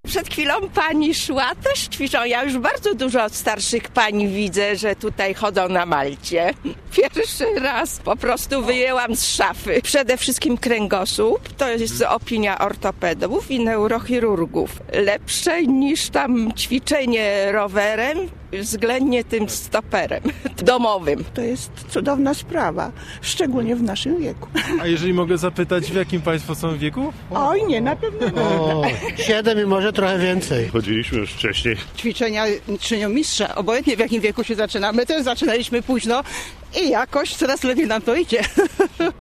Przed chwilą pani szła, też ćwiczą. Ja już bardzo dużo starszych pań widzę, że tutaj chodzą na Malcie. Pierwszy raz po prostu wyjęłam z szafy. Przede wszystkim kręgosłup, to jest opinia ortopedów i neurochirurgów. Lepsze niż tam ćwiczenie rowerem, względnie tym stoperem domowym. To jest cudowna sprawa, szczególnie w naszym wieku. A jeżeli mogę zapytać, w jakim państwo są wieku? Oj, nie, na pewno nie. 7 i może trochę więcej. Chodziliśmy już wcześniej. Ćwiczenia czynią mistrza, obojętnie w jakim wieku się zaczyna. My też zaczynaliśmy późno i jakoś coraz lepiej nam to idzie.